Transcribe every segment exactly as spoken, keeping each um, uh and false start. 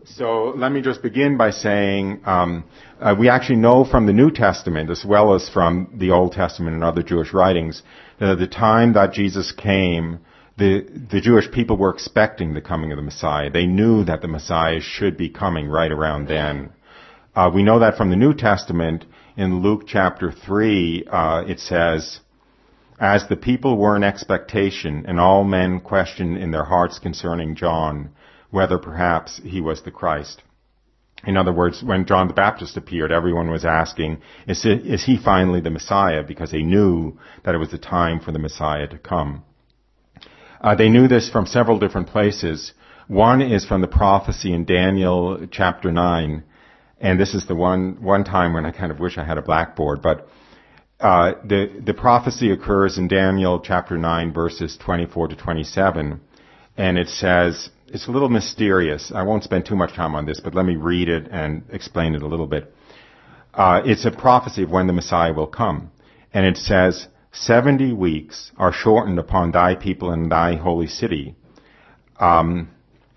So let me just begin by saying um, uh, we actually know from the New Testament as well as from the Old Testament and other Jewish writings that at the time that Jesus came, the, the Jewish people were expecting the coming of the Messiah. They knew that the Messiah should be coming right around then. Uh, we know that from the New Testament. In Luke chapter three, uh, it says, "As the people were in expectation, and all men questioned in their hearts concerning John, whether perhaps he was the Christ." In other words, when John the Baptist appeared, everyone was asking, is, it, is he finally the Messiah? Because they knew that it was the time for the Messiah to come. Uh, they knew this from several different places. One is from the prophecy in Daniel chapter nine. And this is the one, one time when I kind of wish I had a blackboard, but uh, the, the prophecy occurs in Daniel chapter nine, verses twenty-four to twenty-seven. And it says, it's a little mysterious. I won't spend too much time on this, but let me read it and explain it a little bit. Uh, it's a prophecy of when the Messiah will come. And it says, seventy weeks are shortened upon thy people and thy holy city. Um,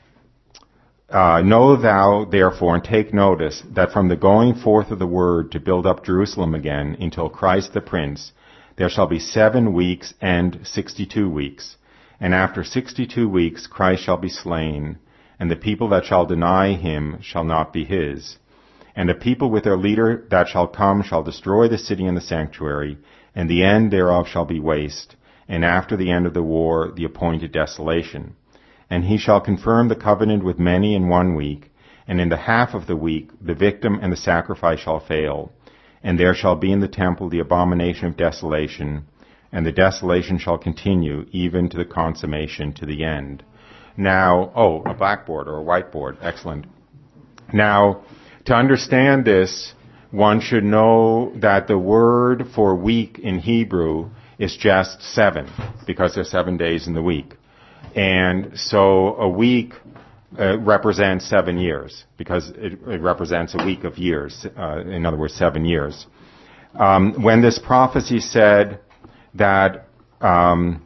uh, know thou, therefore, and take notice that from the going forth of the word to build up Jerusalem again until Christ the Prince, there shall be seven weeks and sixty-two weeks. And after sixty-two weeks Christ shall be slain, and the people that shall deny him shall not be his. And the people with their leader that shall come shall destroy the city and the sanctuary, and the end thereof shall be waste, and after the end of the war the appointed desolation. And he shall confirm the covenant with many in one week, and in the half of the week the victim and the sacrifice shall fail, and there shall be in the temple the abomination of desolation, and the desolation shall continue even to the consummation, to the end. Now, oh, a blackboard or a whiteboard, excellent. Now, to understand this, one should know that the word for week in Hebrew is just seven, because there's seven days in the week. And so a week uh, represents seven years, because it, it represents a week of years, uh, in other words, seven years. Um, when this prophecy said that um,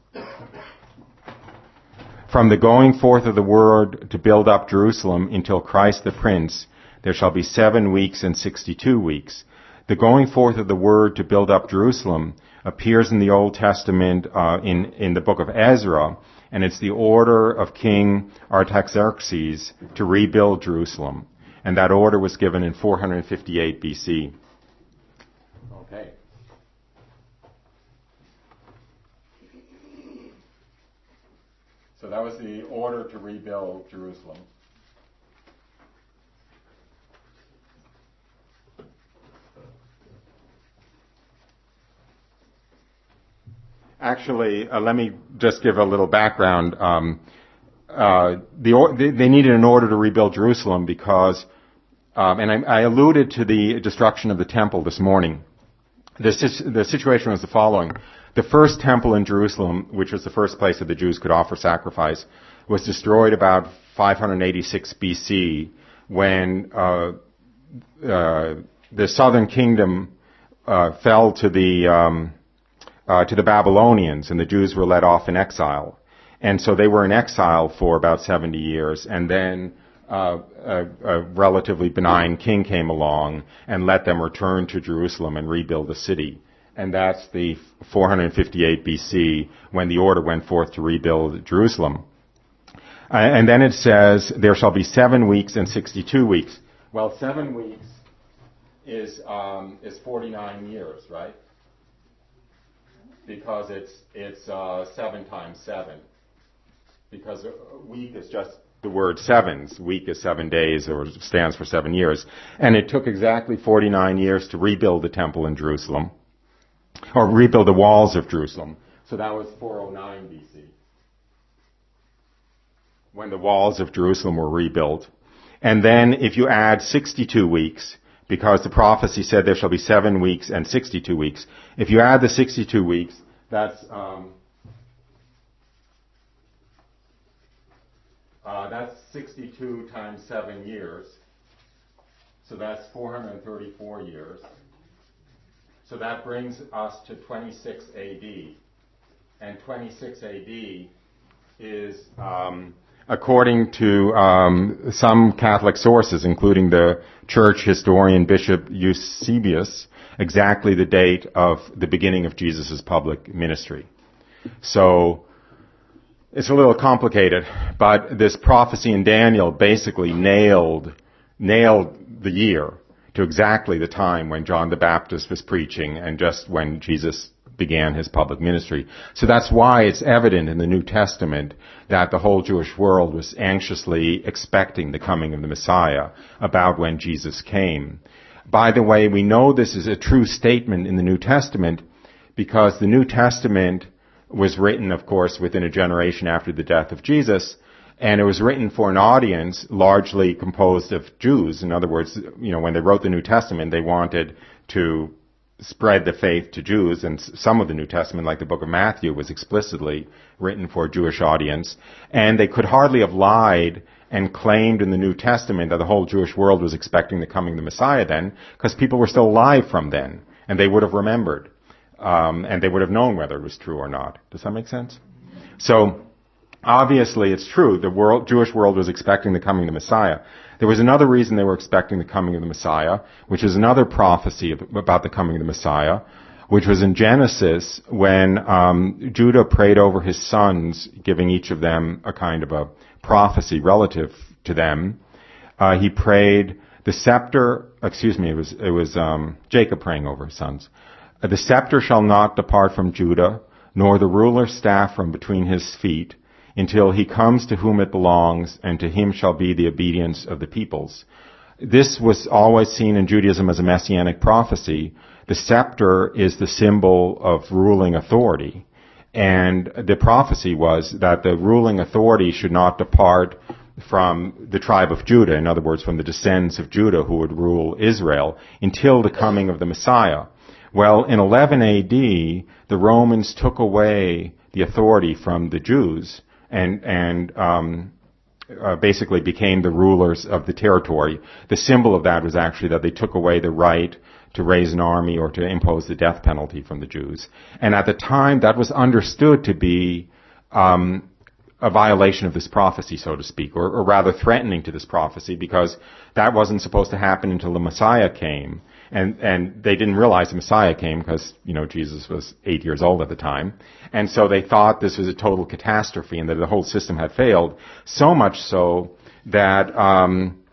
from the going forth of the word to build up Jerusalem until Christ the Prince, there shall be seven weeks and sixty-two weeks. The going forth of the word to build up Jerusalem appears in the Old Testament uh, in, in the book of Ezra, and it's the order of King Artaxerxes to rebuild Jerusalem. And that order was given in four hundred fifty-eight B C. Okay. So that was the order to rebuild Jerusalem. Actually, uh, let me just give a little background. Um, uh, the or, they, they needed an order to rebuild Jerusalem because, um, and I, I alluded to the destruction of the temple this morning. The, the situation was the following. The first temple in Jerusalem, which was the first place that the Jews could offer sacrifice, was destroyed about five hundred eighty-six B C when uh, uh, the southern kingdom uh, fell to the um, uh, to the Babylonians, and the Jews were led off in exile. And so they were in exile for about seventy years, and then uh, a, a relatively benign king came along and let them return to Jerusalem and rebuild the city. And that's the four hundred fifty-eight B C when the order went forth to rebuild Jerusalem. Uh, and then it says, there shall be seven weeks and sixty-two weeks. Well, seven weeks is um, is forty-nine years, right? Because it's it's uh, seven times seven. Because a week is just the word sevens. Week is seven days, or stands for seven years. And it took exactly forty-nine years to rebuild the temple in Jerusalem, or rebuild the walls of Jerusalem. So that was four oh nine B C, when the walls of Jerusalem were rebuilt. And then if you add sixty-two weeks, because the prophecy said there shall be seven weeks and sixty-two weeks, if you add the sixty-two weeks, that's um, uh, that's sixty-two times seven years. So that's four hundred thirty-four years. So that brings us to twenty-six A D. And twenty-six A D is um, according to um, some Catholic sources, including the church historian Bishop Eusebius, exactly the date of the beginning of Jesus' public ministry. So it's a little complicated, but this prophecy in Daniel basically nailed nailed the year to exactly the time when John the Baptist was preaching and just when Jesus began his public ministry. So that's why it's evident in the New Testament that the whole Jewish world was anxiously expecting the coming of the Messiah about when Jesus came. By the way, we know this is a true statement in the New Testament because the New Testament was written, of course, within a generation after the death of Jesus, and it was written for an audience largely composed of Jews. In other words, you know, when they wrote the New Testament, they wanted to spread the faith to Jews, and some of the New Testament, like the book of Matthew, was explicitly written for a Jewish audience. And they could hardly have lied and claimed in the New Testament that the whole Jewish world was expecting the coming of the Messiah then, because people were still alive from then, and they would have remembered, um, and they would have known whether it was true or not. Does that make sense? So, obviously, it's true. The world, Jewish world was expecting the coming of the Messiah. There was another reason they were expecting the coming of the Messiah, which is another prophecy about the coming of the Messiah, which was in Genesis when um, Judah prayed over his sons, giving each of them a kind of a prophecy relative to them. Uh, he prayed the scepter. Excuse me, it was it was um, Jacob praying over his sons. Uh, the scepter shall not depart from Judah, nor the ruler's staff from between his feet, until he comes to whom it belongs, and to him shall be the obedience of the peoples. This was always seen in Judaism as a messianic prophecy. The scepter is the symbol of ruling authority. And the prophecy was that the ruling authority should not depart from the tribe of Judah, in other words, from the descendants of Judah who would rule Israel, until the coming of the Messiah. Well, in eleven A D, the Romans took away the authority from the Jews, and and um, uh, basically became the rulers of the territory. The symbol of that was actually that they took away the right to raise an army or to impose the death penalty from the Jews. And at the time, that was understood to be um, a violation of this prophecy, so to speak, or, or rather threatening to this prophecy, because that wasn't supposed to happen until the Messiah came. And, and they didn't realize the Messiah came because, you know, Jesus was eight years old at the time. And so they thought this was a total catastrophe and that the whole system had failed. So much so that, um,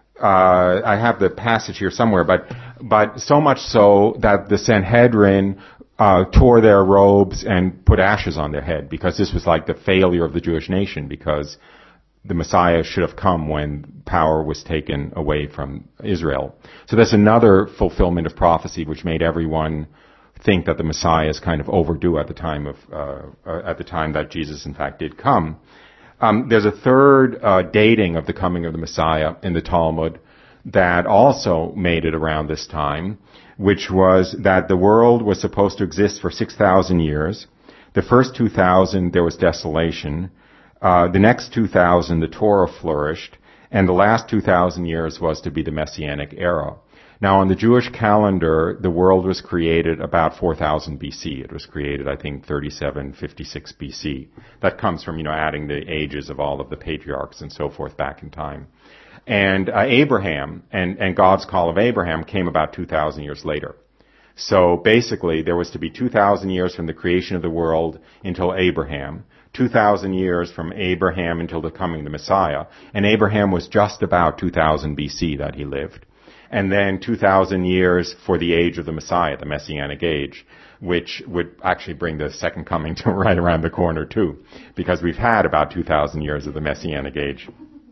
uh, I have the passage here somewhere, but, but so much so that the Sanhedrin, uh, tore their robes and put ashes on their head, because this was like the failure of the Jewish nation, because the Messiah should have come when power was taken away from Israel. So that's another fulfillment of prophecy, which made everyone think that the Messiah is kind of overdue at the time of uh, uh, at the time that Jesus, in fact, did come. Um, there's a third uh, dating of the coming of the Messiah in the Talmud that also made it around this time, which was that the world was supposed to exist for six thousand years. The first two thousand, there was desolation. Uh, the next two thousand, the Torah flourished, and the last two thousand years was to be the Messianic era. Now, on the Jewish calendar, the world was created about four thousand B C. It was created, I think, thirty-seven fifty-six B C. That comes from, you know, adding the ages of all of the patriarchs and so forth back in time. And uh, Abraham and, and God's call of Abraham came about two thousand years later. So basically, there was to be two thousand years from the creation of the world until Abraham, two thousand years from Abraham until the coming of the Messiah. And Abraham was just about two thousand B C that he lived. And then two thousand years for the age of the Messiah, the Messianic age, which would actually bring the second coming to right around the corner too, because we've had about two thousand years of the Messianic age.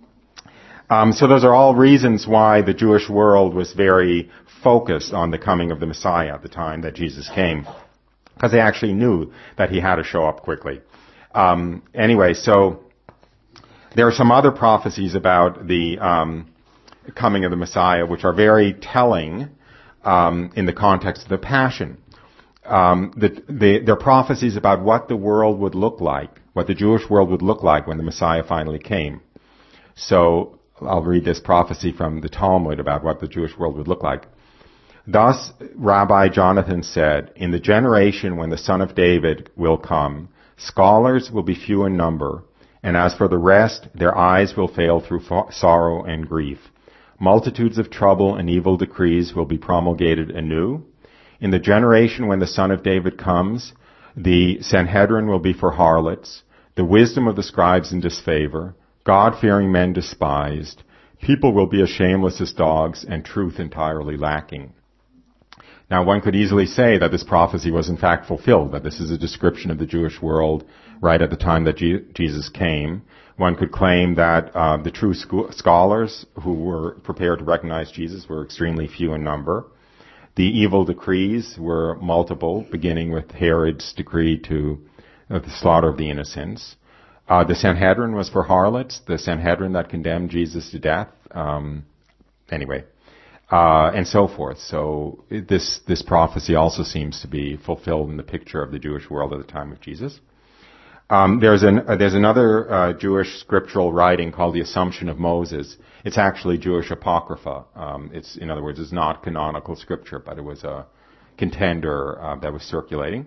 Um, so those are all reasons why the Jewish world was very focused on the coming of the Messiah at the time that Jesus came, because they actually knew that he had to show up quickly. Um, anyway, so there are some other prophecies about the um, coming of the Messiah, which are very telling um, in the context of the Passion. Um, the, the, they're prophecies about what the world would look like, what the Jewish world would look like when the Messiah finally came. So I'll read this prophecy from the Talmud about what the Jewish world would look like. Thus, Rabbi Jonathan said, "In the generation when the son of David will come, scholars will be few in number, And as for the rest, their eyes will fail through fo- sorrow and grief. Multitudes of trouble and evil decrees will be promulgated anew. In the generation when the Son of David comes, the Sanhedrin will be for harlots, the wisdom of the scribes in disfavor, God-fearing men despised. People will be as shameless as dogs, and truth entirely lacking. Now, one could easily say that this prophecy was in fact fulfilled, that this is a description of the Jewish world right at the time that G- Jesus came. One could claim that uh, the true scho- scholars who were prepared to recognize Jesus were extremely few in number. The evil decrees were multiple, beginning with Herod's decree to uh, the slaughter of the innocents. Uh, the Sanhedrin was for harlots, the Sanhedrin that condemned Jesus to death. Um, anyway, uh, and so forth. So this this prophecy also seems to be fulfilled in the picture of the Jewish world at the time of Jesus. Um, there's an uh, there's another uh, Jewish scriptural writing called the Assumption of Moses. It's actually Jewish apocrypha. Um, it's in other words, it's not canonical scripture, but it was a contender uh, that was circulating.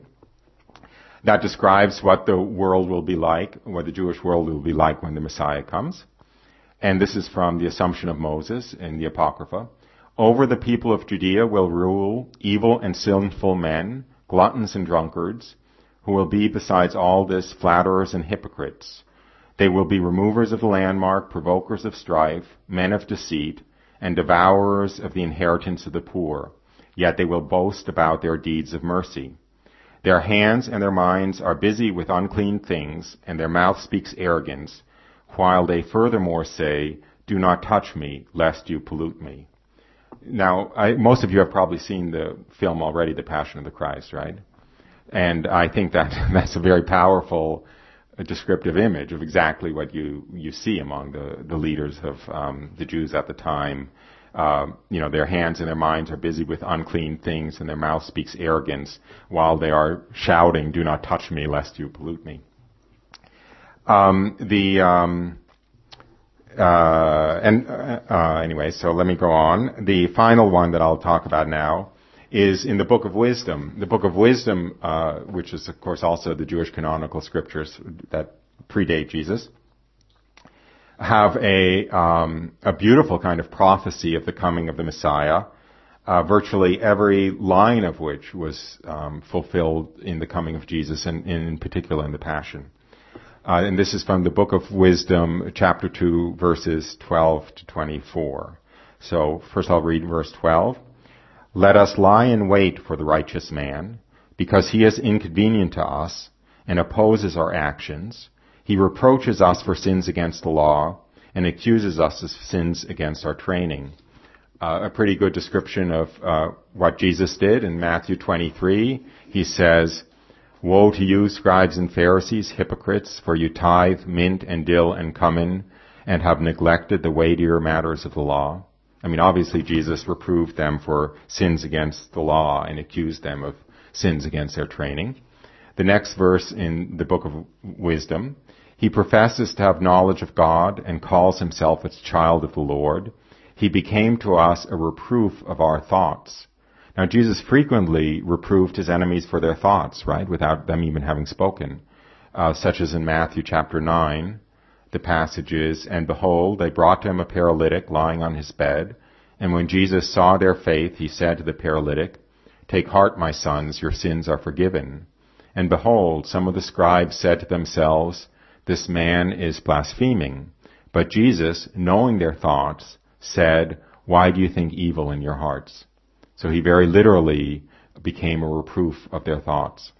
That describes what the world will be like, what the Jewish world will be like when the Messiah comes. And this is from the Assumption of Moses in the Apocrypha. Over the people of Judea will rule evil and sinful men, gluttons and drunkards, who will be, besides all this, flatterers and hypocrites. They will be removers of the landmark, provokers of strife, men of deceit, and devourers of the inheritance of the poor. Yet they will boast about their deeds of mercy. Their hands and their minds are busy with unclean things, and their mouth speaks arrogance, while they furthermore say, "Do not touch me, lest you pollute me." Now, I, most of you have probably seen the film already, The Passion of the Christ, right? And I think that that's a very powerful uh, descriptive image of exactly what you, you see among the, the leaders of um, the Jews at the time. Uh, you know, their hands and their minds are busy with unclean things, and their mouth speaks arrogance, while they are shouting, "Do not touch me, lest you pollute me." Um, the um, uh, and uh, uh, anyway, so let me go on. The final one that I'll talk about now is in the Book of Wisdom. The Book of Wisdom, uh, which is of course also the Jewish canonical scriptures that predate Jesus, have a um, a beautiful kind of prophecy of the coming of the Messiah, uh, virtually every line of which was um, fulfilled in the coming of Jesus, and in particular in the Passion. Uh, and this is from the Book of Wisdom, chapter two, verses twelve to twenty-four. So first I'll read verse twelve. "Let us lie in wait for the righteous man, because he is inconvenient to us and opposes our actions. He reproaches us for sins against the law and accuses us of sins against our training." Uh, a pretty good description of uh, what Jesus did in Matthew twenty-three. He says, "Woe to you, scribes and Pharisees, hypocrites, for you tithe mint and dill and cumin, and have neglected the weightier matters of the law." I mean, obviously Jesus reproved them for sins against the law and accused them of sins against their training. The next verse in the Book of Wisdom, "He professes to have knowledge of God and calls himself a child of the Lord. He became to us a reproof of our thoughts." Now, Jesus frequently reproved his enemies for their thoughts, right, without them even having spoken, uh, such as in Matthew chapter nine. The passage is, "And behold, they brought to him a paralytic lying on his bed. And when Jesus saw their faith, he said to the paralytic, 'Take heart, my sons, your sins are forgiven.' And behold, some of the scribes said to themselves, 'This man is blaspheming.' But Jesus, knowing their thoughts, said, 'Why do you think evil in your hearts?'" So he very literally became a reproof of their thoughts.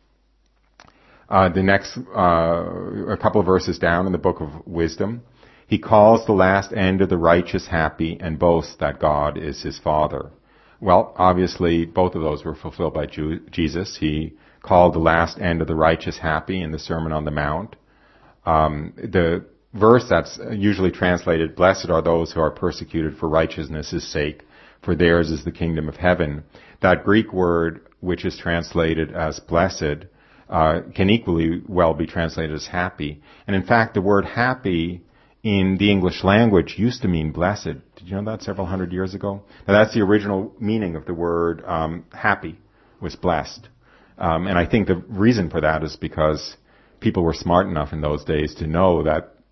Uh, the next, uh, a couple of verses down in the Book of Wisdom, "He calls the last end of the righteous happy and boasts that God is his Father." Well, obviously, both of those were fulfilled by Jew- Jesus. He called the last end of the righteous happy in the Sermon on the Mount. Um, the verse that's usually translated, "Blessed are those who are persecuted for righteousness' sake, for theirs is the kingdom of heaven." That Greek word, which is translated as blessed, uh, can equally well be translated as happy. And in fact, the word happy in the English language used to mean blessed. Did you know that several hundred years ago? Now that's the original meaning of the word um, happy, was blessed. Um, and I think the reason for that is because people were smart enough in those days to know that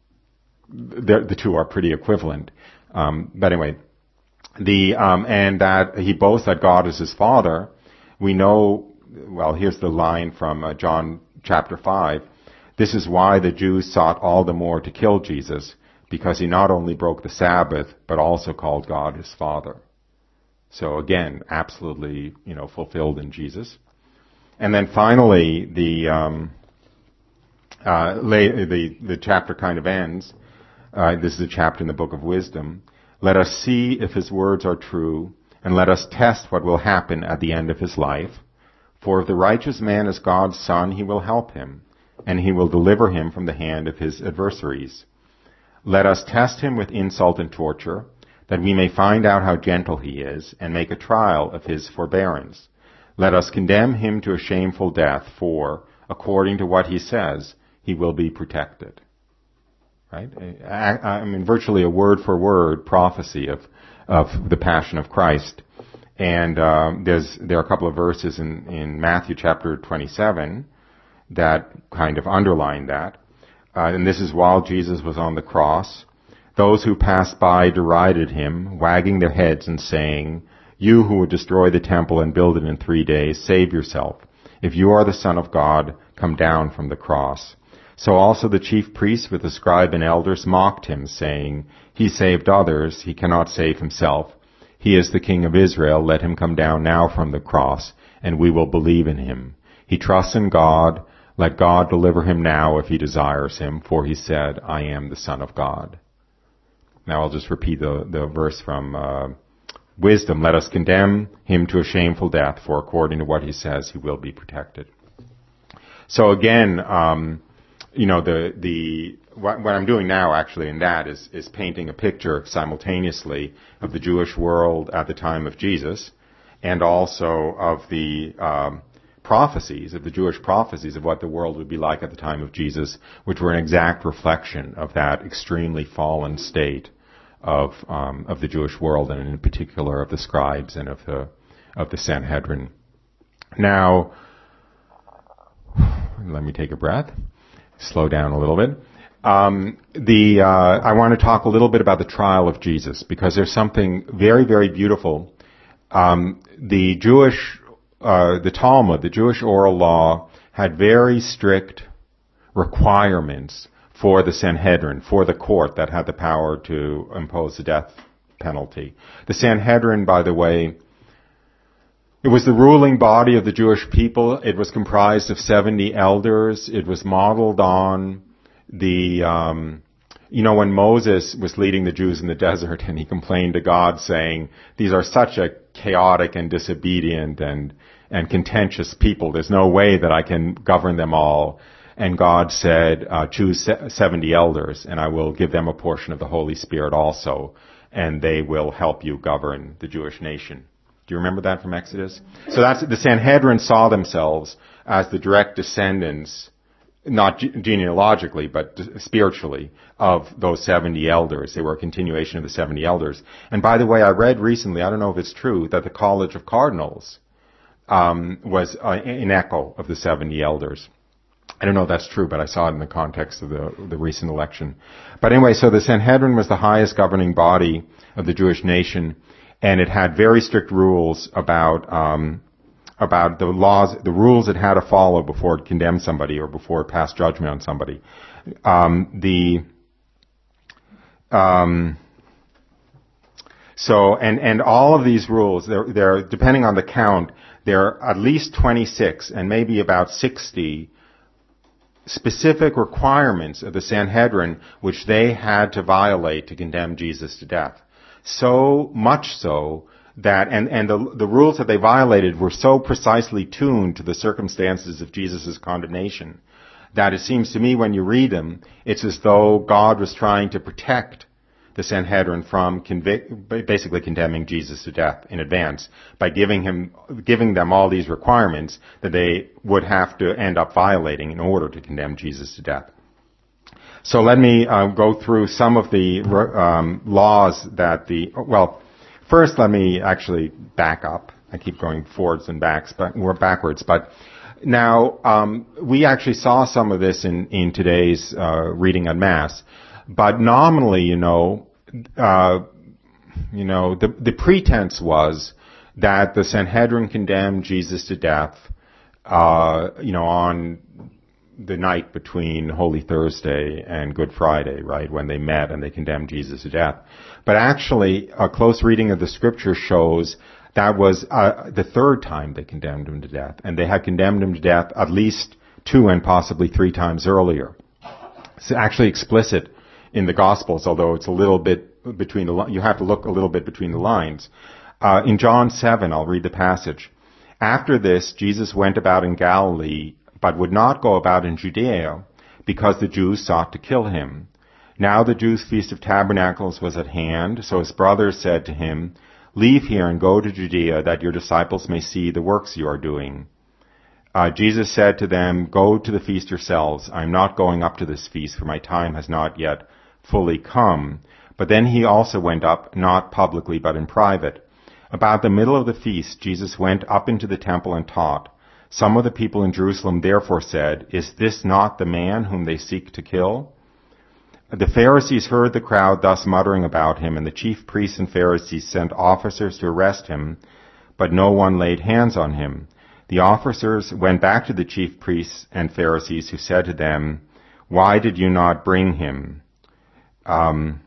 the two are pretty equivalent. Um, but anyway, the um, and that he boasts that God is his Father. We know, well, here's the line from uh, John chapter five. This is why the Jews sought all the more to kill Jesus, because he not only broke the Sabbath, but also called God his Father. So again, absolutely, you know, fulfilled in Jesus. And then finally, the um, uh, lay, the the chapter kind of ends. Uh, this is a chapter in the Book of Wisdom. Let us see if his words are true, and let us test what will happen at the end of his life. For if the righteous man is God's son, he will help him, and he will deliver him from the hand of his adversaries. Let us test him with insult and torture, that we may find out how gentle he is, and make a trial of his forbearance. Let us condemn him to a shameful death, for, according to what he says, he will be protected. Right? I, I mean, virtually a word-for-word prophecy of of the Passion of Christ. And um, there's there are a couple of verses in, in Matthew chapter twenty-seven that kind of underline that. Uh, and this is while Jesus was on the cross. Those who passed by derided him, wagging their heads and saying, "You who would destroy the temple and build it in three days, save yourself. If you are the Son of God, come down from the cross." So also the chief priests with the scribe and elders mocked him, saying, "He saved others, he cannot save himself. He is the King of Israel, let him come down now from the cross, and we will believe in him. He trusts in God, let God deliver him now if he desires him, for he said, I am the Son of God." Now I'll just repeat the, the verse from uh, Wisdom. Let us condemn him to a shameful death, for according to what he says, he will be protected. So again, um, you know, the, the, what, what I'm doing now actually in that is, is painting a picture simultaneously of the Jewish world at the time of Jesus and also of the, um, prophecies, of the Jewish prophecies of what the world would be like at the time of Jesus, which were an exact reflection of that extremely fallen state of, um, of the Jewish world and in particular of the scribes and of the, of the Sanhedrin. Now, let me take a breath. Slow down a little bit. Um, the uh, I want to talk a little bit about the trial of Jesus because there's something very, very beautiful. Um, the Jewish, uh, the Talmud, the Jewish oral law, had very strict requirements for the Sanhedrin, for the court that had the power to impose the death penalty. The Sanhedrin, by the way, it was the ruling body of the Jewish people. It was comprised of seventy elders. It was modeled on the, um, you know, when Moses was leading the Jews in the desert and he complained to God saying, these are such a chaotic and disobedient and, and contentious people. There's no way that I can govern them all. And God said, uh, choose seventy elders and I will give them a portion of the Holy Spirit also, and they will help you govern the Jewish nation. Do you remember that from Exodus? So that's, the Sanhedrin saw themselves as the direct descendants, not genealogically, but spiritually, of those seventy elders. They were a continuation of the seventy elders. And by the way, I read recently, I don't know if it's true, that the College of Cardinals um, was uh, an echo of the seventy elders. I don't know if that's true, but I saw it in the context of the, the recent election. But anyway, so the Sanhedrin was the highest governing body of the Jewish nation. And it had very strict rules about um, about the laws, the rules it had to follow before it condemned somebody or before it passed judgment on somebody. Um, the um, so and and all of these rules, they're, they're depending on the count, there are at least twenty-six and maybe about sixty specific requirements of the Sanhedrin which they had to violate to condemn Jesus to death. So much so that, and, and the, the rules that they violated were so precisely tuned to the circumstances of Jesus' condemnation that it seems to me when you read them, it's as though God was trying to protect the Sanhedrin from convic- basically condemning Jesus to death in advance by giving him, giving them all these requirements that they would have to end up violating in order to condemn Jesus to death. So let me uh, go through some of the um, laws that the, well, first let me actually back up. I keep going forwards and backs, but we're backwards. But now um, we actually saw some of this in, in today's uh, reading on Mass. But nominally, you know, uh, you know, the, the pretense was that the Sanhedrin condemned Jesus to death, uh, you know, on the night between Holy Thursday and Good Friday, right, when they met and they condemned Jesus to death. But actually, a close reading of the scripture shows that was uh, the third time they condemned him to death, and they had condemned him to death at least two and possibly three times earlier. It's actually explicit in the Gospels, although it's a little bit between the, you have to look a little bit between the lines. Uh, in John seven, I'll read the passage. After this, Jesus went about in Galilee, but would not go about in Judea, because the Jews sought to kill him. Now the Jews' Feast of Tabernacles was at hand, so his brothers said to him, "Leave here and go to Judea, that your disciples may see the works you are doing." Uh, Jesus said to them, "Go to the feast yourselves. I am not going up to this feast, for my time has not yet fully come." But then he also went up, not publicly, but in private. About the middle of the feast, Jesus went up into the temple and taught. Some of the people in Jerusalem therefore said, "Is this not the man whom they seek to kill?" The Pharisees heard the crowd thus muttering about him, and the chief priests and Pharisees sent officers to arrest him, but no one laid hands on him. The officers went back to the chief priests and Pharisees, who said to them, "Why did you not bring him?" Um,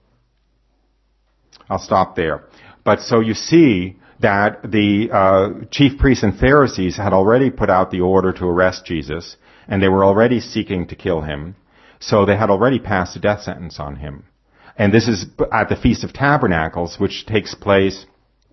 I'll stop there. But so you see that the uh, chief priests and Pharisees had already put out the order to arrest Jesus, and they were already seeking to kill him. So they had already passed a death sentence on him. And this is at the Feast of Tabernacles, which takes place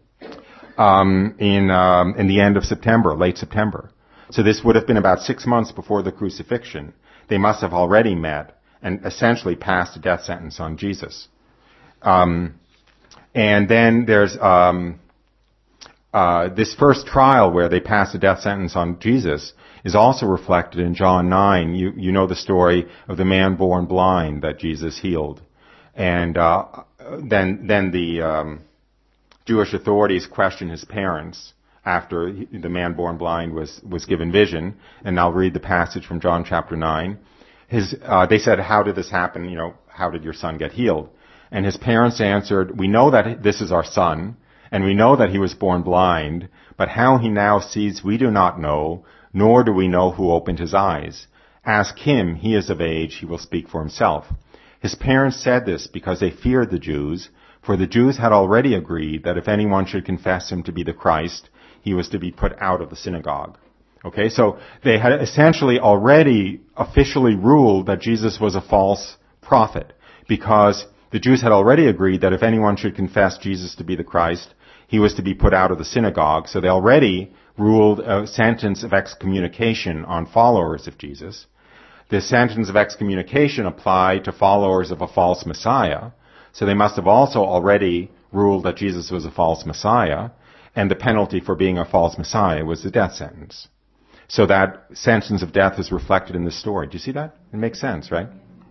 um, in um, in the end of September, late September. So this would have been about six months before the crucifixion. They must have already met and essentially passed a death sentence on Jesus. Um, and then there's um, uh, this first trial where they passed a death sentence on Jesus is also reflected in John nine. You, you know the story of the man born blind that Jesus healed. And uh, then then the um, Jewish authorities questioned his parents after the man born blind was, was given vision. And I'll read the passage from John chapter nine. His, uh, they said, "How did this happen? You know, how did your son get healed?" And his parents answered, "We know that this is our son, and we know that he was born blind, but how he now sees we do not know, nor do we know who opened his eyes. Ask him, he is of age, he will speak for himself." His parents said this because they feared the Jews, for the Jews had already agreed that if anyone should confess him to be the Christ, he was to be put out of the synagogue. Okay, so they had essentially already officially ruled that Jesus was a false prophet, because the Jews had already agreed that if anyone should confess Jesus to be the Christ, he was to be put out of the synagogue. So they already ruled a sentence of excommunication on followers of Jesus. This sentence of excommunication applied to followers of a false Messiah. So they must have also already ruled that Jesus was a false Messiah, and the penalty for being a false Messiah was the death sentence. So that sentence of death is reflected in this story. Do you see that? It makes sense, right?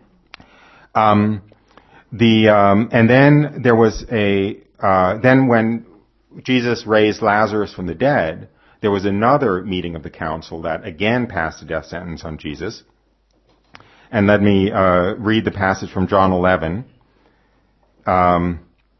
Um, the um, and then there was a uh, then when Jesus raised Lazarus from the dead, there was another meeting of the council that again passed a death sentence on Jesus. And let me uh, read the passage from John eleven. Um,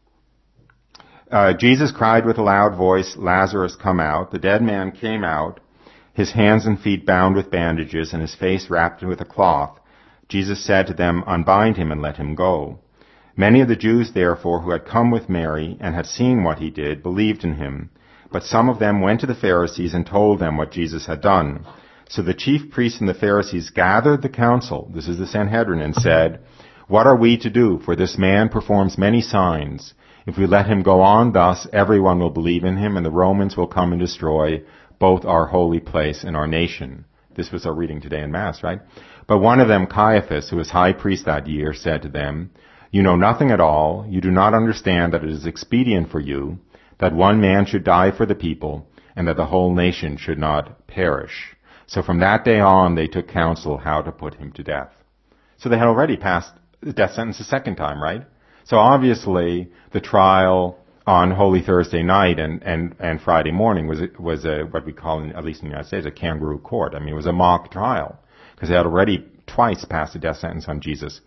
uh, Jesus cried with a loud voice, "Lazarus, come out." The dead man came out, his hands and feet bound with bandages, and his face wrapped with a cloth. Jesus said to them, "Unbind him and let him go." Many of the Jews, therefore, who had come with Mary and had seen what he did, believed in him. But some of them went to the Pharisees and told them what Jesus had done. So the chief priests and the Pharisees gathered the council, this is the Sanhedrin, and said, "What are we to do? For this man performs many signs. If we let him go on thus, everyone will believe in him, and the Romans will come and destroy both our holy place and our nation." This was our reading today in Mass, right? But one of them, Caiaphas, who was high priest that year, said to them, "You know nothing at all. You do not understand that it is expedient for you that one man should die for the people, and that the whole nation should not perish." So from that day on, they took counsel how to put him to death. So they had already passed the death sentence a second time, right? So obviously, the trial on Holy Thursday night and, and, and Friday morning was was a, what we call, in, at least in the United States, a kangaroo court. I mean, it was a mock trial, because they had already twice passed a death sentence on Jesus.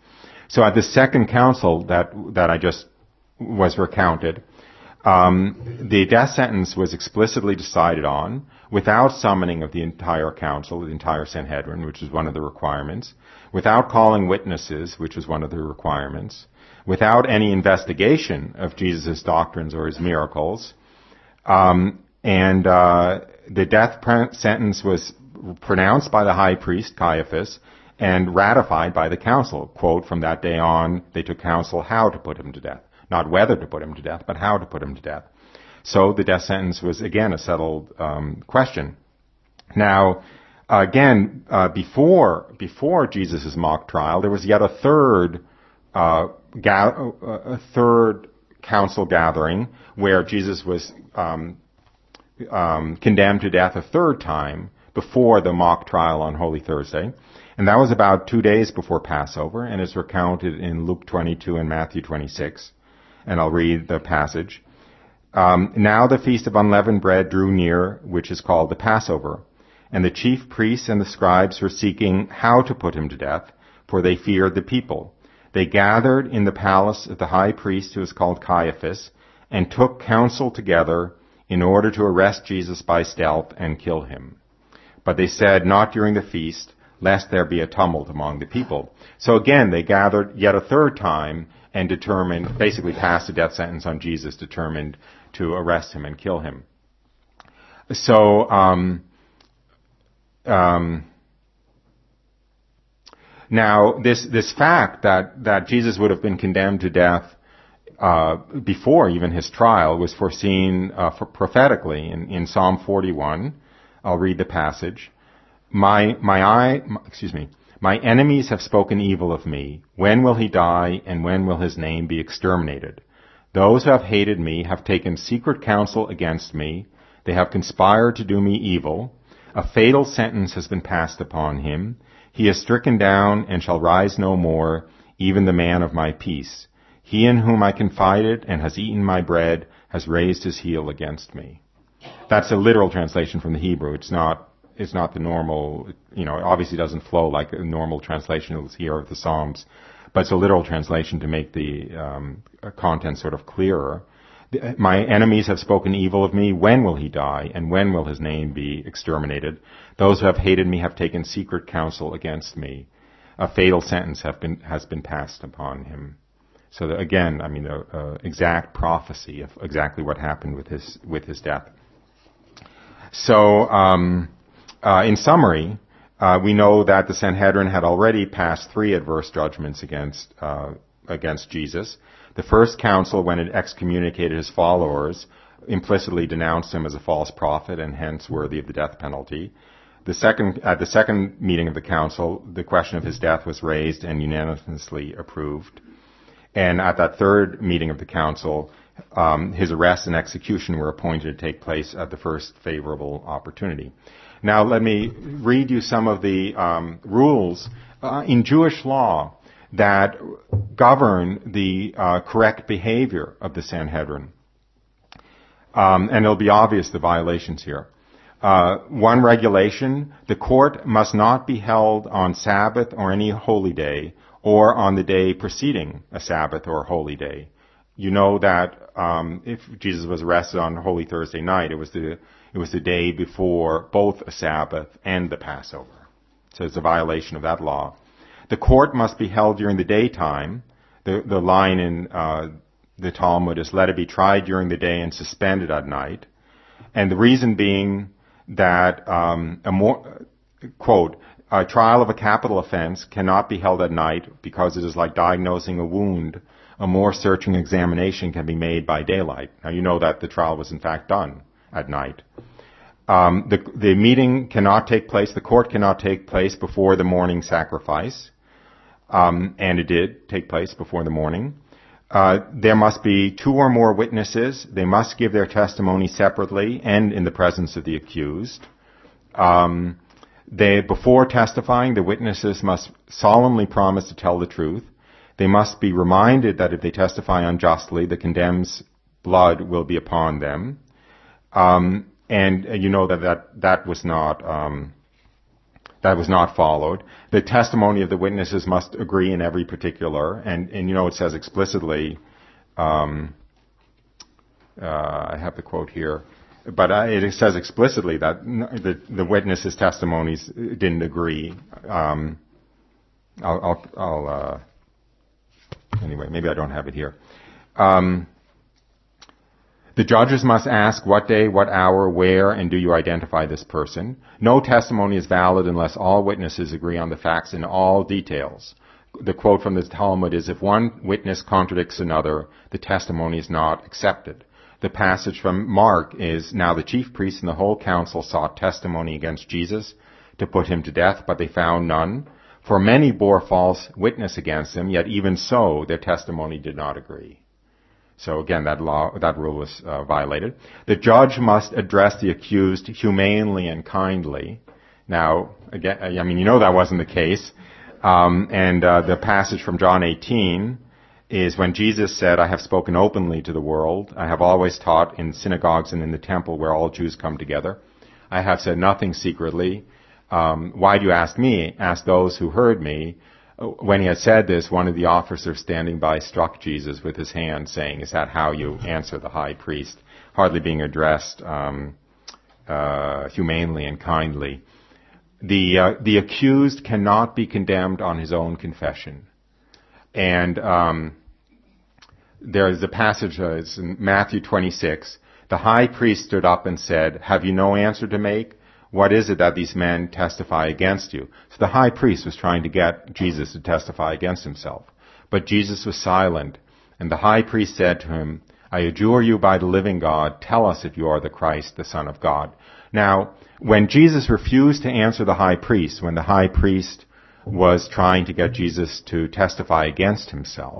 So at the second council that that I just was recounted, um, the death sentence was explicitly decided on without summoning of the entire council, the entire Sanhedrin, which is one of the requirements, without calling witnesses, which was one of the requirements, without any investigation of Jesus' doctrines or his miracles, um, and uh, the death pre- sentence was pronounced by the high priest Caiaphas and ratified by the council. Quote, from that day on, they took counsel how to put him to death. Not whether to put him to death, but how to put him to death. So the death sentence was, again, a settled um, question. Now, again, uh, before before Jesus' mock trial, there was yet a third uh, ga- a third council gathering where Jesus was um, um, condemned to death a third time before the mock trial on Holy Thursday. And that was about two days before Passover, and is recounted in Luke twenty-two and Matthew twenty-six. And I'll read the passage. Um, now the feast of unleavened bread drew near, which is called the Passover. And the chief priests and the scribes were seeking how to put him to death, for they feared the people. They gathered in the palace of the high priest, who is called Caiaphas, and took counsel together in order to arrest Jesus by stealth and kill him. But they said, not during the feast, lest there be a tumult among the people. So again, they gathered yet a third time and determined, basically passed a death sentence on Jesus, determined to arrest him and kill him. So, um, um, now this this fact that that Jesus would have been condemned to death uh, before even his trial was foreseen uh, for prophetically in, in Psalm forty-one. I'll read the passage. My my eye, excuse me. My enemies have spoken evil of me. When will he die, and when will his name be exterminated? Those who have hated me have taken secret counsel against me. They have conspired to do me evil. A fatal sentence has been passed upon him. He is stricken down and shall rise no more, even the man of my peace. He in whom I confided and has eaten my bread has raised his heel against me. That's a literal translation from the Hebrew. It's not It's not the normal, you know, it obviously doesn't flow like a normal translation you'll hear of the Psalms, but it's a literal translation to make the um, content sort of clearer. My enemies have spoken evil of me. When will he die, and when will his name be exterminated? Those who have hated me have taken secret counsel against me. A fatal sentence have been, has been passed upon him. So that, again, I mean, the uh, exact prophecy of exactly what happened with his with his death. So. Um, Uh, in summary, uh, we know that the Sanhedrin had already passed three adverse judgments against uh, against Jesus. The first council, when it excommunicated his followers, implicitly denounced him as a false prophet and hence worthy of the death penalty. The second, at the second meeting of the council, the question of his death was raised and unanimously approved. And at that third meeting of the council, um, his arrest and execution were appointed to take place at the first favorable opportunity. Now, let me read you some of the um, rules uh, in Jewish law that govern the uh, correct behavior of the Sanhedrin. Um, and it'll be obvious the violations here. Uh, one regulation, the court must not be held on Sabbath or any holy day or on the day preceding a Sabbath or holy day. You know that um, if Jesus was arrested on Holy Thursday night, it was the It was the day before both a Sabbath and the Passover. So it's a violation of that law. The court must be held during the daytime. The, the line in uh, the Talmud is, let it be tried during the day and suspended at night. And the reason being that, um, a more, quote, a trial of a capital offense cannot be held at night because it is like diagnosing a wound. A more searching examination can be made by daylight. Now, you know that the trial was in fact done at night. Um, the, the meeting cannot take place, the court cannot take place before the morning sacrifice, um, and it did take place before the morning. Uh, there must be two or more witnesses. They must give their testimony separately and in the presence of the accused. Um, they, before testifying, the witnesses must solemnly promise to tell the truth. They must be reminded that if they testify unjustly, the condemned's blood will be upon them. Um, and uh, you know that, that that was not um, That was not followed. The testimony of the witnesses must agree in every particular, and, and you know it says explicitly, um, uh, I have the quote here, but uh, it says explicitly that the, the witnesses' testimonies didn't agree. Um, I'll, I'll, I'll uh, anyway, maybe I don't have it here. Um, The judges must ask what day, what hour, where, and do you identify this person. No testimony is valid unless all witnesses agree on the facts in all details. The quote from the Talmud is, if one witness contradicts another, the testimony is not accepted. The passage from Mark is, now the chief priests and the whole council sought testimony against Jesus to put him to death, but they found none. For many bore false witness against him, yet even so their testimony did not agree. So again, that law, that rule was uh, violated. The judge must address the accused humanely and kindly. Now, again, I mean, you know that wasn't the case. Um, and uh, the passage from John eighteen is when Jesus said, I have spoken openly to the world. I have always taught in synagogues and in the temple where all Jews come together. I have said nothing secretly. Um, why do you ask me? Ask those who heard me. When he had said this, one of the officers standing by struck Jesus with his hand, saying, is that how you answer the high priest? Hardly being addressed um, uh, humanely and kindly. The, uh, the accused cannot be condemned on his own confession. And um, there's a passage, uh, it's in Matthew twenty-six. The high priest stood up and said, have you no answer to make? What is it that these men testify against you? So the high priest was trying to get Jesus to testify against himself. But Jesus was silent. And the high priest said to him, I adjure you by the living God, tell us if you are the Christ, the Son of God. Now, when Jesus refused to answer the high priest, when the high priest was trying to get Jesus to testify against himself,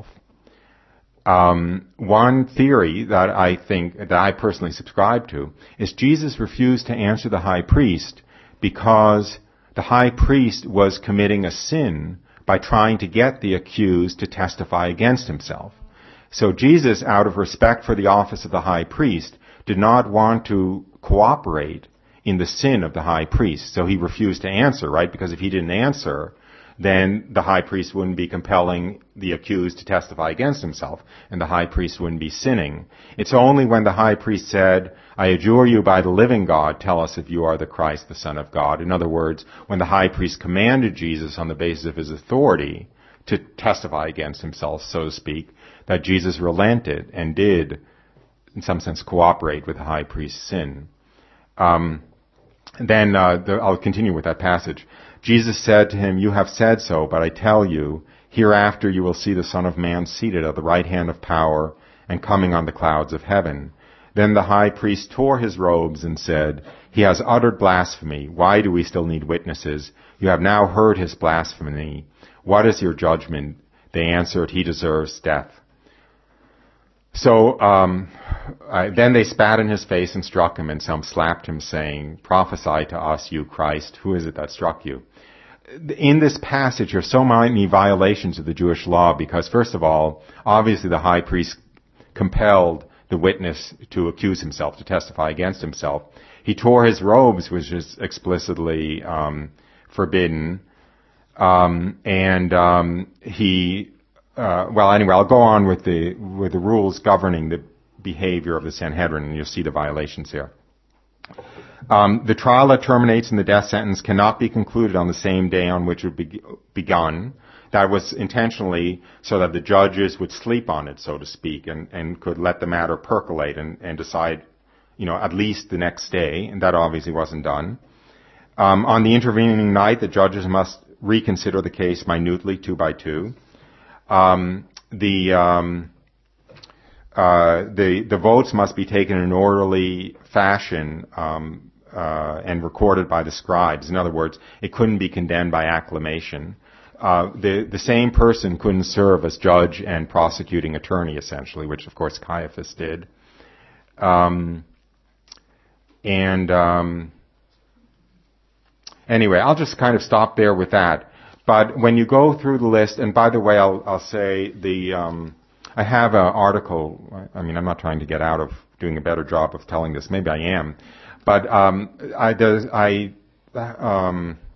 Um, one theory that I think, that I personally subscribe to, is Jesus refused to answer the high priest because the high priest was committing a sin by trying to get the accused to testify against himself. So Jesus, out of respect for the office of the high priest, did not want to cooperate in the sin of the high priest. So he refused to answer, right? Because if he didn't answer, then the high priest wouldn't be compelling the accused to testify against himself, and the high priest wouldn't be sinning. It's only when the high priest said, I adjure you by the living God, tell us if you are the Christ, the Son of God. In other words, when the high priest commanded Jesus on the basis of his authority to testify against himself, so to speak, that Jesus relented and did, in some sense, cooperate with the high priest's sin. Um, then uh, the, I'll continue with that passage. Jesus said to him, you have said so, but I tell you, hereafter you will see the Son of Man seated at the right hand of power and coming on the clouds of heaven. Then the high priest tore his robes and said, he has uttered blasphemy. Why do we still need witnesses? You have now heard his blasphemy. What is your judgment? They answered, he deserves death. So um, I, then they spat in his face and struck him, and some slapped him, saying, prophesy to us, you Christ. Who is it that struck you? In this passage, there are so many violations of the Jewish law because, first of all, obviously the high priest compelled the witness to accuse himself, to testify against himself. He tore his robes, which is explicitly um, forbidden, um, and um, he... Uh, well, anyway, I'll go on with the with the rules governing the behavior of the Sanhedrin, and you'll see the violations here. Um, the trial that terminates in the death sentence cannot be concluded on the same day on which it be- begun. That was intentionally so that the judges would sleep on it, so to speak, and, and could let the matter percolate and, and decide, you know, at least the next day, and that obviously wasn't done. Um, on the intervening night, the judges must reconsider the case minutely, two by two. Um, the, um, uh, the, the votes must be taken in an orderly fashion, um, uh, and recorded by the scribes. In other words, it couldn't be condemned by acclamation. Uh, the, the same person couldn't serve as judge and prosecuting attorney, essentially, which of course Caiaphas did. Um, and, um, anyway, I'll just kind of stop there with that. But when you go through the list, and by the way, I'll, I'll say the, um, I have an article. I mean, I'm not trying to get out of doing a better job of telling this. Maybe I am, but um, I does I um,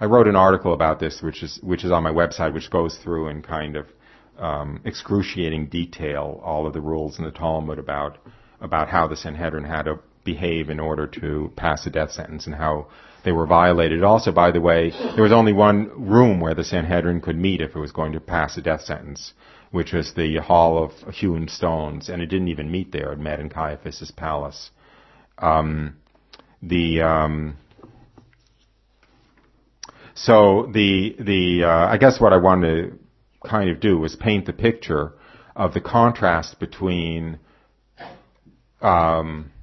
I wrote an article about this, which is which is on my website, which goes through in kind of um, excruciating detail all of the rules in the Talmud about about how the Sanhedrin had to behave in order to pass a death sentence and how they were violated. Also, by the way, there was only one room where the Sanhedrin could meet if it was going to pass a death sentence, which was the Hall of Hewn Stones, and it didn't even meet there. It met in Caiaphas' palace. Um, the um, so the the uh, I guess what I wanted to kind of do was paint the picture of the contrast between um,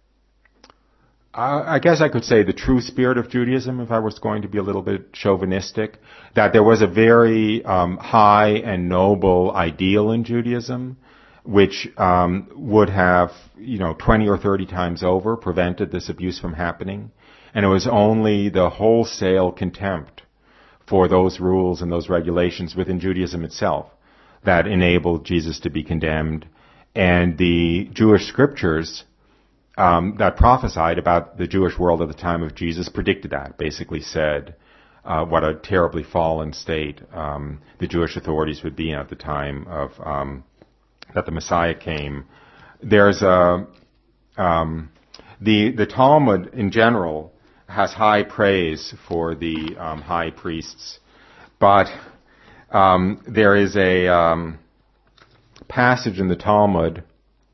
I guess I could say the true spirit of Judaism, if I was going to be a little bit chauvinistic, that there was a very um, high and noble ideal in Judaism, which um, would have, you know, twenty or thirty times over prevented this abuse from happening. And it was only the wholesale contempt for those rules and those regulations within Judaism itself that enabled Jesus to be condemned. And the Jewish scriptures Um, that prophesied about the Jewish world at the time of Jesus predicted that, basically said uh, what a terribly fallen state um, the Jewish authorities would be in at the time of um, that the Messiah came. There's a um, the the Talmud in general has high praise for the um, high priests, but um, there is a um, passage in the Talmud.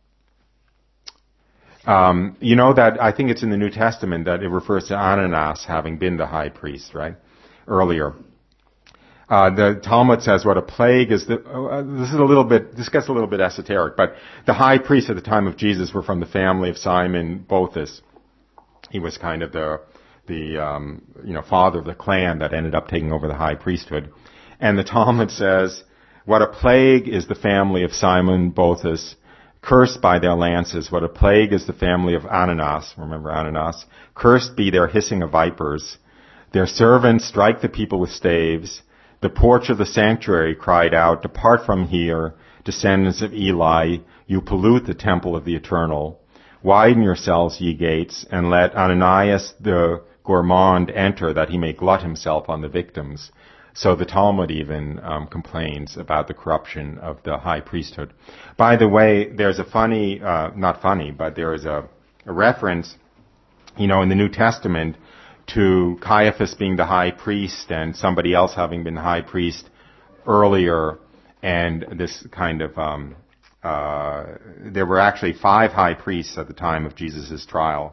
Um, you know that I think it's in the New Testament that it refers to Ananias having been the high priest, right? Earlier. Uh, the Talmud says what a plague is the, uh, this is a little bit, this gets a little bit esoteric, but the high priests at the time of Jesus were from the family of Simon Boethus. He was kind of the, the, um, you know, father of the clan that ended up taking over the high priesthood. And the Talmud says, what a plague is the family of Simon Boethus, cursed by their lances. What a plague is the family of Ananias. Remember Ananias? Cursed be their hissing of vipers. Their servants strike the people with staves. The porch of the sanctuary cried out, depart from here, descendants of Eli. You pollute the temple of the Eternal. Widen yourselves, ye gates, and let Ananias the gourmand enter, that he may glut himself on the victims. So the Talmud even um, complains about the corruption of the high priesthood. By the way, there's a funny, uh, not funny, but there is a, a reference, you know, in the New Testament to Caiaphas being the high priest and somebody else having been the high priest earlier, and this kind of, um, uh, there were actually five high priests at the time of Jesus' trial.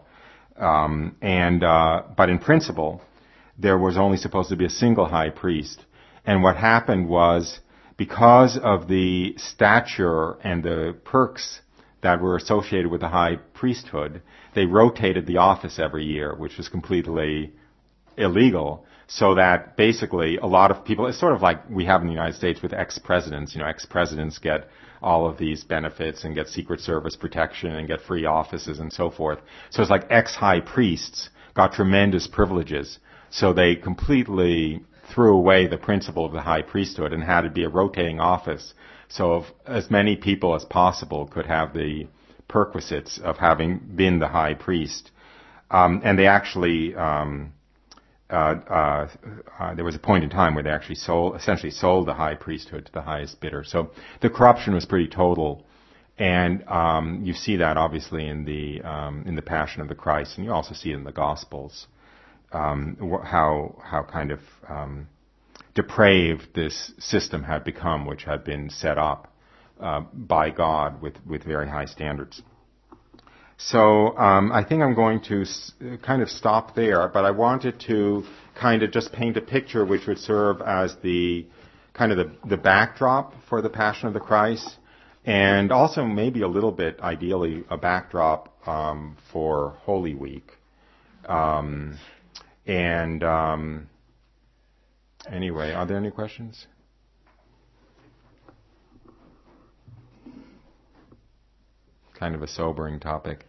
Um, and, uh, but in principle, there was only supposed to be a single high priest. And what happened was, because of the stature and the perks that were associated with the high priesthood, they rotated the office every year, which was completely illegal. So that basically a lot of people, it's sort of like we have in the United States with ex-presidents. You know, ex-presidents get all of these benefits and get Secret Service protection and get free offices and so forth. So it's like ex-high priests got tremendous privileges. So they completely threw away the principle of the high priesthood and had it be a rotating office. So if as many people as possible could have the perquisites of having been the high priest. Um, and they actually, um, uh, uh, uh, there was a point in time where they actually sold, essentially sold the high priesthood to the highest bidder. So the corruption was pretty total. And um, you see that obviously in the um, in the Passion of the Christ, and you also see it in the Gospels. Um, how how kind of um, depraved this system had become, which had been set up uh, by God with, with very high standards. So um, I think I'm going to s- kind of stop there, but I wanted to kind of just paint a picture which would serve as the kind of the, the backdrop for the Passion of the Christ, and also maybe a little bit, ideally, a backdrop um, for Holy Week. Um, And um, anyway, are there any questions? Kind of a sobering topic.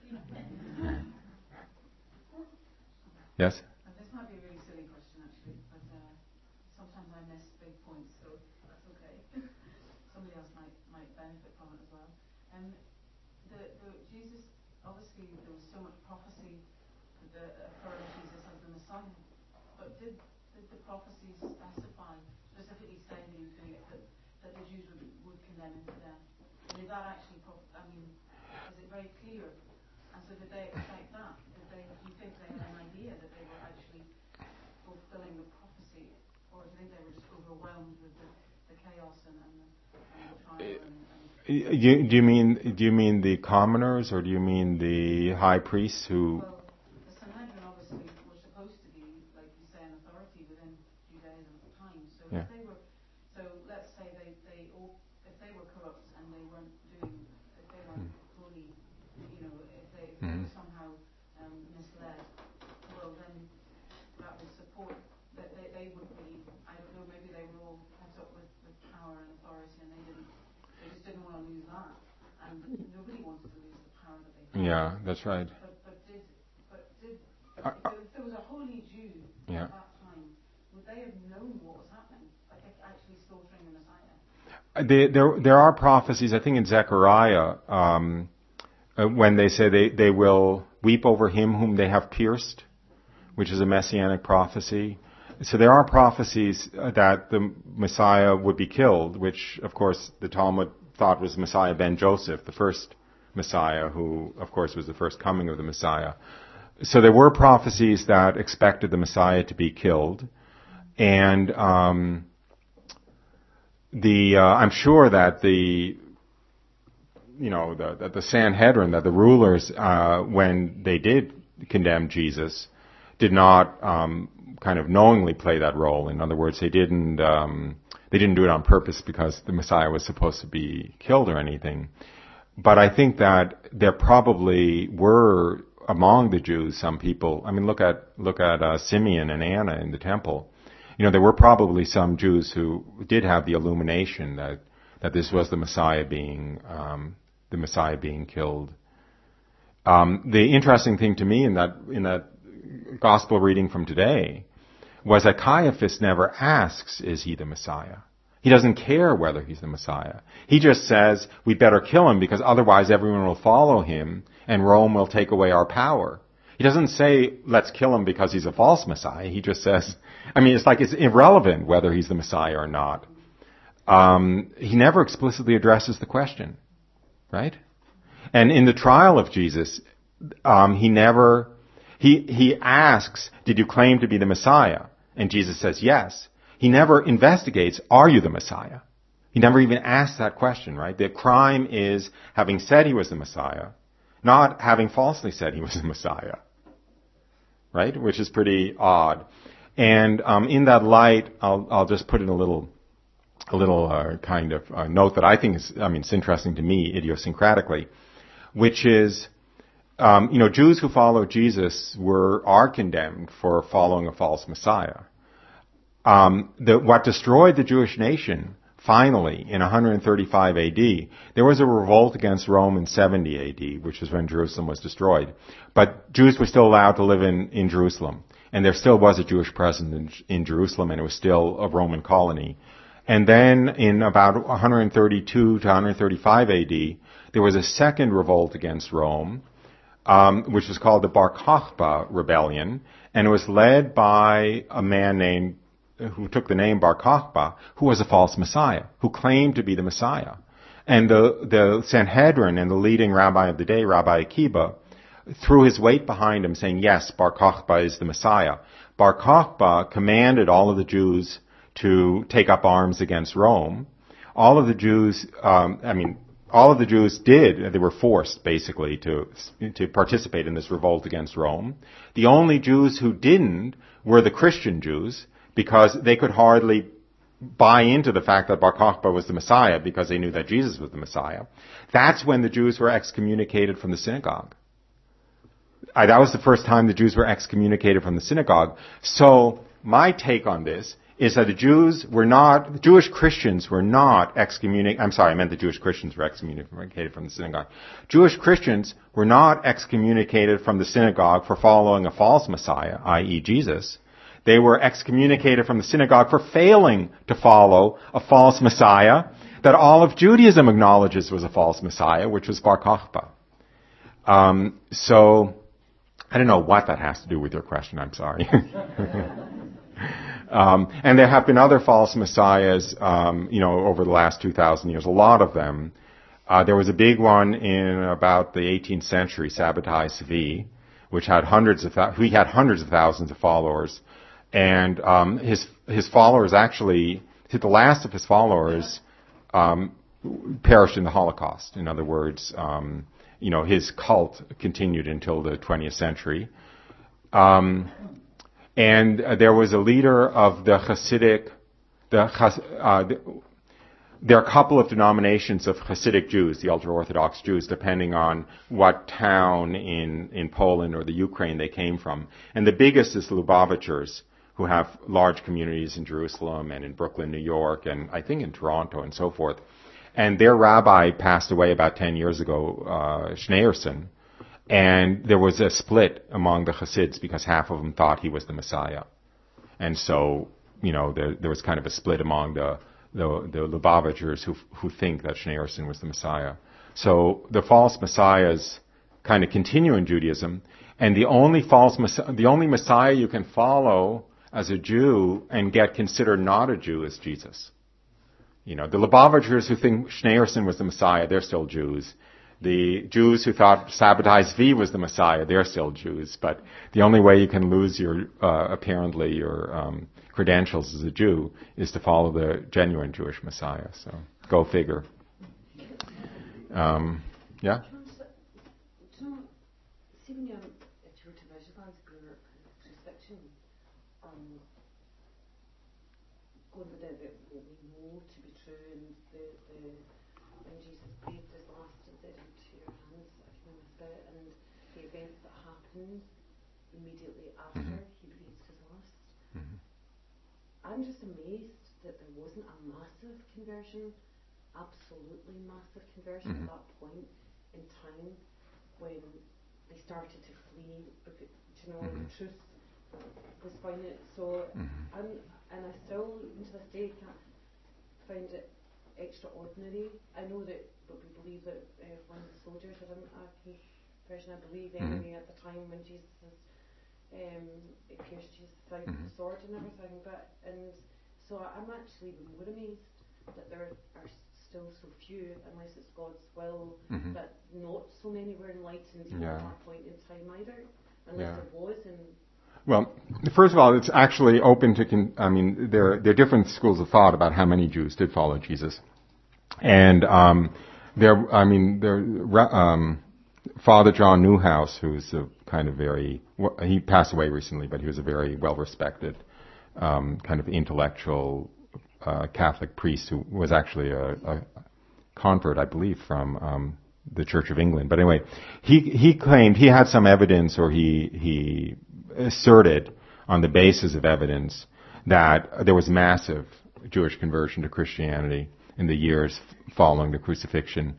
Yes? This might be a really silly question, actually, but uh, sometimes I miss big points, so that's okay. Somebody else might might benefit from it as well. And um, the, the Jesus, obviously, there was so much prophecy that affirmed Jesus as the Messiah. But did did the prophecies specify, specifically say that, he was going to get, that, that the Jews would, would condemn him to death? And is that actually, I mean, is it very clear? And so did they expect that? Did they, do you think they had an idea that they were actually fulfilling the prophecy? Or do you think they were just overwhelmed with the, the chaos and, and, the, and the trial? And, and you, do you mean do you mean the commoners, or do you mean the high priests who? Well, the Sanhedrin obviously were supposed to be, like you say, an authority within Judaism at the time. So Yeah. if they were, so let's say they, they all, if they were corrupt and they weren't doing, if they weren't fully, you know, if they, if they Mm-hmm. were somehow um, misled, well then that would support that they, they would be, I don't know, maybe they were all pent up with, with power and authority and they didn't, they just didn't want to lose that. And nobody wanted to lose the power that they had. Yeah, that's right. But, but did, but did, Uh, if, there, if there was a holy Jew Yeah. at that time, would they have known what was happening? Like actually slaughtering the Messiah? They, there, there are prophecies. I think in Zechariah, um, uh, when they say they, they will weep over him whom they have pierced, which is a messianic prophecy. So there are prophecies uh, that the Messiah would be killed, which, of course, the Talmud thought was Messiah ben Joseph, the first Messiah, who, of course, was the first coming of the Messiah. So there were prophecies that expected the Messiah to be killed, and um, the uh, I'm sure that the you know the that the Sanhedrin, that the rulers, uh, when they did condemn Jesus, did not um, kind of knowingly play that role. In other words, they didn't um, they didn't do it on purpose because the Messiah was supposed to be killed or anything. But I think that there probably were among the Jews some people. I mean, look at look at uh, Simeon and Anna in the temple. You know, there were probably some Jews who did have the illumination that that this was the Messiah being um, the Messiah being killed. Um, the interesting thing to me in that in that gospel reading from today was that Caiaphas never asks, "Is he the Messiah?" He doesn't care whether he's the Messiah. He just says, we better kill him because otherwise everyone will follow him and Rome will take away our power. He doesn't say, let's kill him because he's a false Messiah. He just says, I mean, it's like it's irrelevant whether he's the Messiah or not. Um, he never explicitly addresses the question, right? And in the trial of Jesus, um, he never, he, he asks, did you claim to be the Messiah? And Jesus says, yes. He never investigates, are you the Messiah? He never even asks that question, right? The crime is having said he was the Messiah, not having falsely said he was the Messiah, right? Which is pretty odd. And um, in that light, I'll, I'll just put in a little, a little uh, kind of uh, note that I think is, I mean, it's interesting to me idiosyncratically, which is, um, you know, Jews who follow Jesus were are condemned for following a false Messiah. Um, the, what destroyed the Jewish nation, finally, in one thirty-five A D, there was a revolt against Rome in seventy A D, which is when Jerusalem was destroyed. But Jews were still allowed to live in, in Jerusalem. And there still was a Jewish presence in, in Jerusalem, and it was still a Roman colony. And then in about one thirty-two to one thirty-five A D, there was a second revolt against Rome, um, which was called the Bar Kokhba Rebellion, and it was led by a man named who took the name Bar Kokhba, who was a false Messiah, who claimed to be the Messiah. And the, the Sanhedrin and the leading rabbi of the day, Rabbi Akiba, threw his weight behind him saying, yes, Bar Kokhba is the Messiah. Bar Kokhba commanded all of the Jews to take up arms against Rome. All of the Jews, um, I mean, all of the Jews did, they were forced basically to, to participate in this revolt against Rome. The only Jews who didn't were the Christian Jews, because they could hardly buy into the fact that Bar Kokhba was the Messiah because they knew that Jesus was the Messiah. That's when the Jews were excommunicated from the synagogue. I, that was the first time the Jews were excommunicated from the synagogue. So my take on this is that the Jews were not, the Jewish Christians were not excommunicated, I'm sorry, I meant the Jewish Christians were excommunicated from the synagogue. Jewish Christians were not excommunicated from the synagogue for following a false Messiah, that is. Jesus. They were excommunicated from the synagogue for failing to follow a false Messiah that all of Judaism acknowledges was a false Messiah, which was Bar Kokhba. Um, so, I don't know what that has to do with your question, I'm sorry. Um, and there have been other false messiahs, um, you know, over the last two thousand years, a lot of them. Uh, there was a big one in about the eighteenth century, Sabbatai Tzvi, which had hundreds of th- he had hundreds of thousands of followers, and um, his his followers actually, the last of his followers, um, perished in the Holocaust. In other words, um, you know, his cult continued until the twentieth century. Um, and uh, there was a leader of the Hasidic, the, uh, the there are a couple of denominations of Hasidic Jews, the ultra-Orthodox Jews, depending on what town in, in Poland or the Ukraine they came from. And the biggest is the Lubavitchers, who have large communities in Jerusalem and in Brooklyn, New York, and I think in Toronto and so forth. And their rabbi passed away about ten years ago, uh, Schneerson, and there was a split among the Hasids because half of them thought he was the Messiah. And so, you know, there, there was kind of a split among the the, the Lubavitchers who who think that Schneerson was the Messiah. So the false messiahs kind of continue in Judaism, and the only false messiah, the only Messiah you can follow as a Jew and get considered not a Jew is Jesus. You know, the Lubavitchers who think Schneerson was the Messiah, they're still Jews. The Jews who thought Sabbatai Tzvi was the Messiah, they're still Jews. But the only way you can lose your, uh, apparently your um, credentials as a Jew is to follow the genuine Jewish Messiah. So go figure. Um, yeah? Immediately after mm-hmm. he breathed his last. Mm-hmm. I'm just amazed that there wasn't a massive conversion, absolutely massive conversion mm-hmm. at that point in time when they started to flee, because, you know, mm-hmm. the truth was finding it. So, mm-hmm. I'm, and I still, to this day, can't find it extraordinary. I know that, that we believe that uh, one of the soldiers had a conversion, I believe, mm-hmm. anyway, at the time when Jesus was Um, it pierced his side with the sword and everything, but and so I'm actually more amazed that there are still so few, unless it's God's will, mm-hmm. that not so many were enlightened yeah. at that point in time either, unless yeah. there was. And well, first of all, it's actually open to. Con- I mean, there there are different schools of thought about how many Jews did follow Jesus, and um, there. I mean, there. Um, Father John Newhouse, who's a kind of very, he passed away recently, but he was a very well-respected um, kind of intellectual uh, Catholic priest who was actually a, a convert, I believe, from um, the Church of England. But anyway, he he claimed he had some evidence, or he he asserted on the basis of evidence that there was massive Jewish conversion to Christianity in the years following the crucifixion.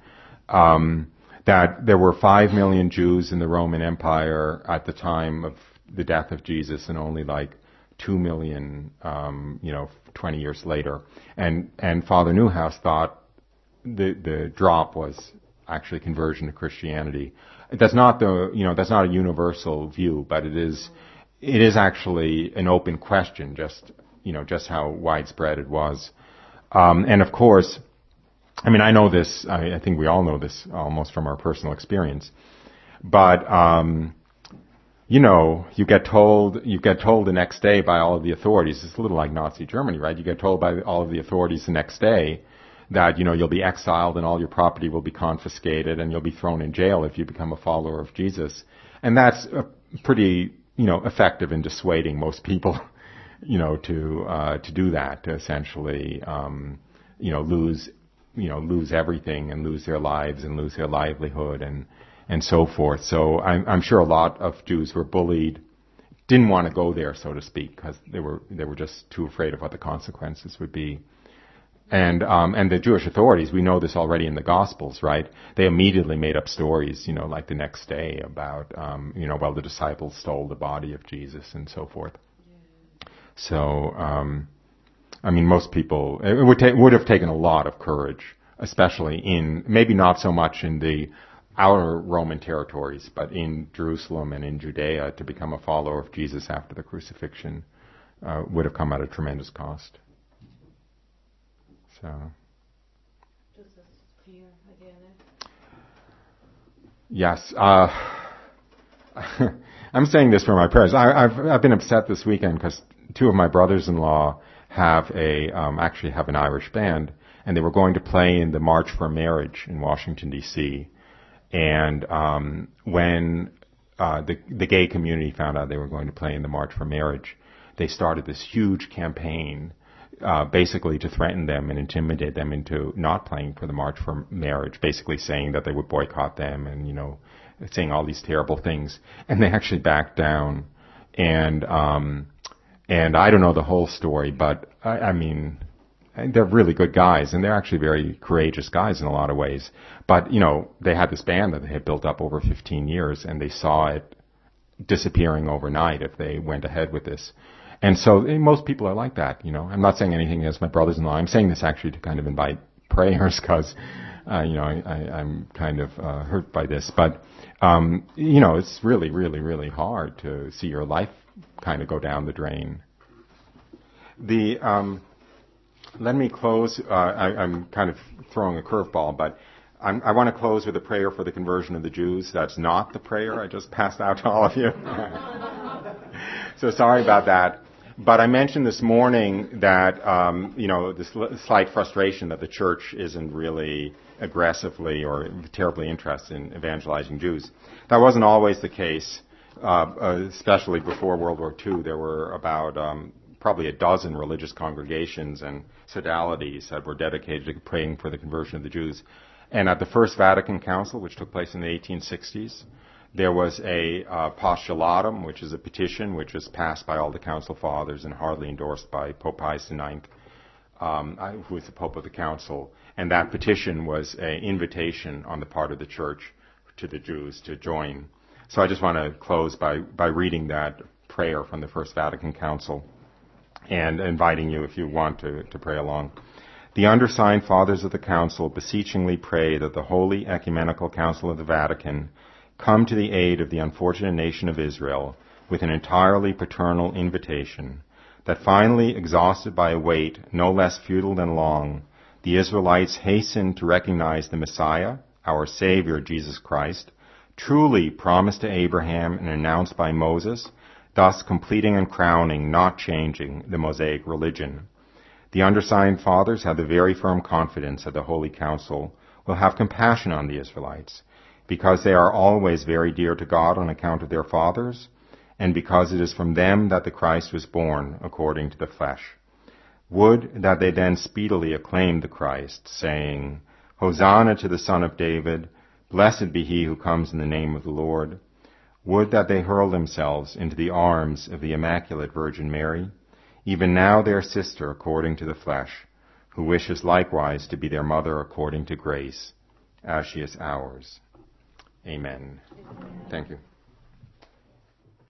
Um, that there were five million Jews in the Roman Empire at the time of the death of Jesus, and only like two million, um, you know, twenty years later. And and Father Newhouse thought the the drop was actually conversion to Christianity. That's not the you know that's not a universal view, but it is it is actually an open question, just you know just how widespread it was. Um, and of course, I mean, I know this, I, I think we all know this almost from our personal experience, but, um, you know, you get told, you get told the next day by all of the authorities, it's a little like Nazi Germany, right? You get told by all of the authorities the next day that, you know, you'll be exiled and all your property will be confiscated and you'll be thrown in jail if you become a follower of Jesus. And that's a pretty, you know, effective in dissuading most people, you know, to, uh, to do that, to essentially, um, you know, lose you know, lose everything and lose their lives and lose their livelihood and, and so forth. So I'm, I'm sure a lot of Jews were bullied, didn't want to go there, so to speak, because they were, they were just too afraid of what the consequences would be. And, um, and the Jewish authorities, we know this already in the Gospels, right? They immediately made up stories, you know, like the next day about, um, you know, well, the disciples stole the body of Jesus and so forth. Yeah. So, um, I mean, most people, it would, ta- would have taken a lot of courage, especially in, maybe not so much in the outer Roman territories, but in Jerusalem and in Judea to become a follower of Jesus after the crucifixion. uh, would have come at a tremendous cost. So. Does this fear again? Yes. Uh, I'm saying this for my prayers. I, I've I've been upset this weekend because two of my brothers-in-law have a um, actually have an Irish band, and they were going to play in the March for Marriage in Washington D C And um, when uh, the the gay community found out they were going to play in the March for Marriage, they started this huge campaign, uh, basically to threaten them and intimidate them into not playing for the March for Marriage, basically saying that they would boycott them and, you know, saying all these terrible things. And they actually backed down. And, um, and I don't know the whole story, but I, I mean, they're really good guys, and they're actually very courageous guys in a lot of ways. But, you know, they had this band that they had built up over fifteen years, and they saw it disappearing overnight if they went ahead with this. And so eh, most people are like that, you know. I'm not saying anything against my brothers-in-law. I'm saying this actually to kind of invite prayers because, uh, you know, I, I, I'm kind of uh, hurt by this. But, um, you know, it's really, really, really hard to see your life kind of go down the drain. The um, let me close. Uh, I, I'm kind of throwing a curveball, but I'm, I want to close with a prayer for the conversion of the Jews. That's not the prayer I just passed out to all of you. So sorry about that. But I mentioned this morning that, um, you know, this slight frustration that the church isn't really aggressively or terribly interested in evangelizing Jews. That wasn't always the case, uh, especially before World War Two. There were about um, probably a dozen religious congregations and sodalities that were dedicated to praying for the conversion of the Jews. And at the First Vatican Council, which took place in the eighteen sixties, there was a uh, postulatum, which is a petition which was passed by all the council fathers and hardly endorsed by Pope Pius the Ninth, um, who was the Pope of the Council. And that petition was an invitation on the part of the Church to the Jews to join. So I just want to close by, by reading that prayer from the First Vatican Council and inviting you, if you want, to, to pray along. The undersigned Fathers of the Council beseechingly pray that the Holy Ecumenical Council of the Vatican come to the aid of the unfortunate nation of Israel with an entirely paternal invitation, that finally, exhausted by a wait no less futile than long, the Israelites hasten to recognize the Messiah, our Savior, Jesus Christ, truly promised to Abraham and announced by Moses, thus completing and crowning, not changing, the Mosaic religion. The undersigned fathers have the very firm confidence that the Holy Council will have compassion on the Israelites, because they are always very dear to God on account of their fathers, and because it is from them that the Christ was born according to the flesh. Would that they then speedily acclaim the Christ, saying, Hosanna to the Son of David, blessed be he who comes in the name of the Lord. Would that they hurl themselves into the arms of the Immaculate Virgin Mary, even now their sister according to the flesh, who wishes likewise to be their mother according to grace, as she is ours. Amen. Thank you.